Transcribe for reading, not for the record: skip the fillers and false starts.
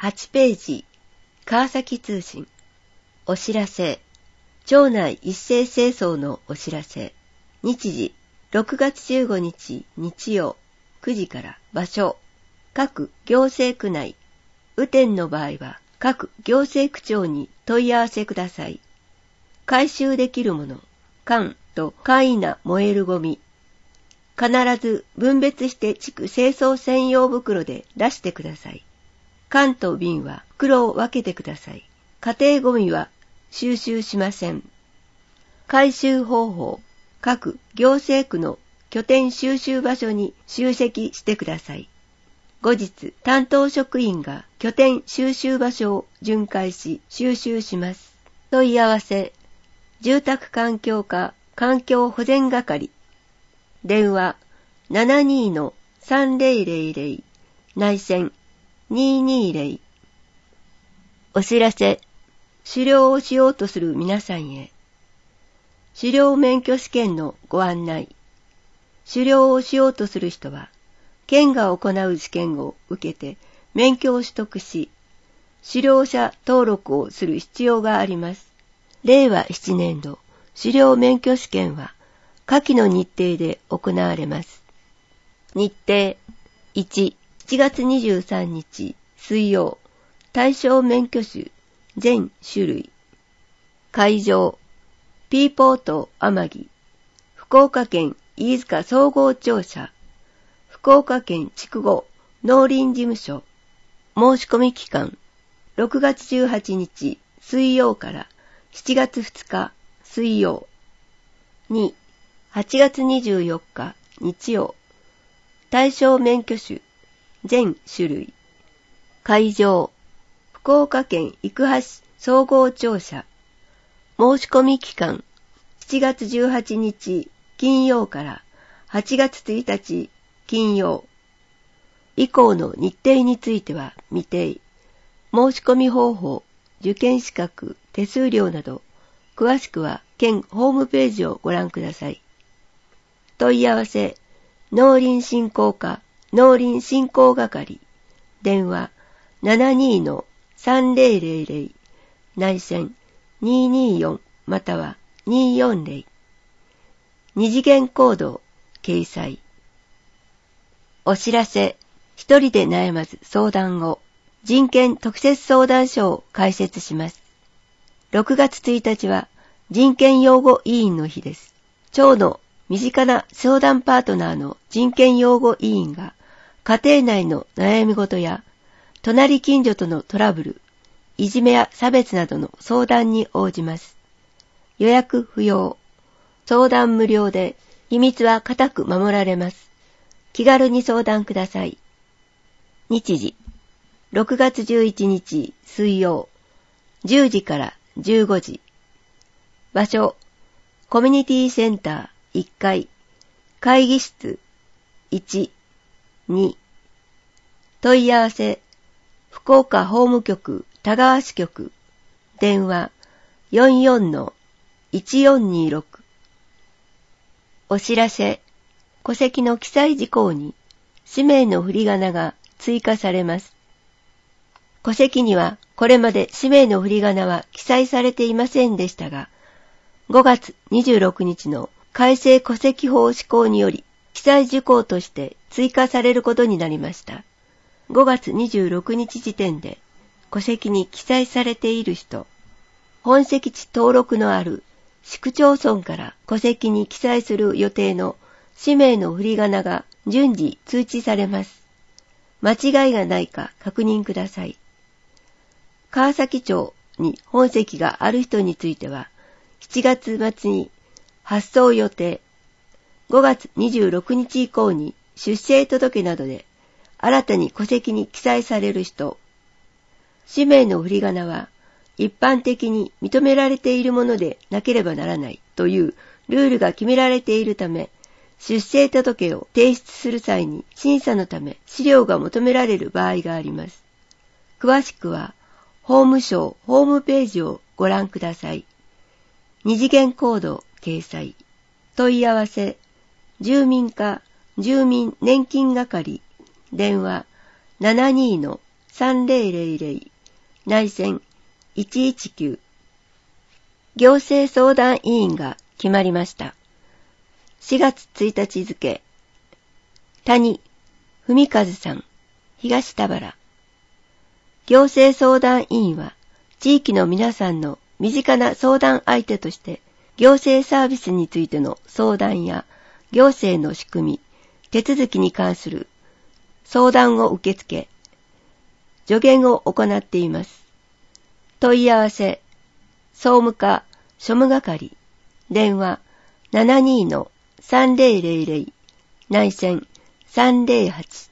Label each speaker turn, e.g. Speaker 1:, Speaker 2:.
Speaker 1: 8ページ、川崎通信。お知らせ。町内一斉清掃のお知らせ。日時、6月15日日曜、9時から場所。各行政区内。雨天の場合は、各行政区長に問い合わせください。回収できるもの、缶と簡易な燃えるゴミ。必ず分別して地区清掃専用袋で出してください。缶と瓶は袋を分けてください。家庭ゴミは収集しません。回収方法、各行政区の拠点収集場所に集積してください。後日、担当職員が拠点収集場所を巡回し収集します。問い合わせ、住宅環境課環境保全係。電話 72-3000 内線220。お知らせ。狩猟をしようとする皆さんへ。狩猟免許試験のご案内。狩猟をしようとする人は、県が行う試験を受けて免許を取得し、狩猟者登録をする必要があります。令和7年度狩猟免許試験は、下記の日程で行われます。日程1、7月23日水曜、対象免許種全種類。会場、ピーポート天城、福岡県飯塚総合庁舎、福岡県筑後農林事務所。申し込み期間、6月18日水曜から7月2日水曜。2、8月24日日曜、対象免許種全種類。会場、福岡県行橋総合庁舎。申し込み期間、7月18日金曜から8月1日金曜。以降の日程については未定。申し込み方法、受験資格、手数料など、詳しくは県ホームページをご覧ください。問い合わせ、農林振興課農林振興係。電話 72-3000 内線224または240。二次元コード掲載。お知らせ、一人で悩まず相談を。人権特設相談所を開設します。6月1日は人権擁護委員の日です。町の身近な相談パートナーの人権擁護委員が家庭内の悩み事や隣近所とのトラブル、いじめや差別などの相談に応じます。予約不要。相談無料で秘密は固く守られます。気軽に相談ください。日時、6月11日水曜、10時から15時。場所、コミュニティセンター1階、会議室1、2。問い合わせ、福岡法務局田川支局。電話 44-1426。お知らせ、戸籍の記載事項に氏名の振り仮名が追加されます。戸籍にはこれまで氏名の振り仮名は記載されていませんでしたが、5月26日の改正戸籍法施行により記載事項として追加されることになりました。5月26日時点で戸籍に記載されている人、本籍地登録のある市区町村から戸籍に記載する予定の氏名の振り仮名が順次通知されます。間違いがないか確認ください。川崎町に本籍がある人については、7月末に発送予定。5月26日以降に出生届などで新たに戸籍に記載される人。氏名の振り仮名は一般的に認められているものでなければならないというルールが決められているため、出生届を提出する際に審査のため資料が求められる場合があります。詳しくは法務省ホームページをご覧ください。二次元コード掲載。問い合わせ、住民課住民年金係。電話 3000内線119行政相談委員が決まりました。4月1日付、谷文和さん、東田原。行政相談委員は、地域の皆さんの身近な相談相手として、行政サービスについての相談や、行政の仕組み、手続きに関する相談を受け付け、助言を行っています。問い合わせ、総務課、庶務係、電話 72-3000 内線308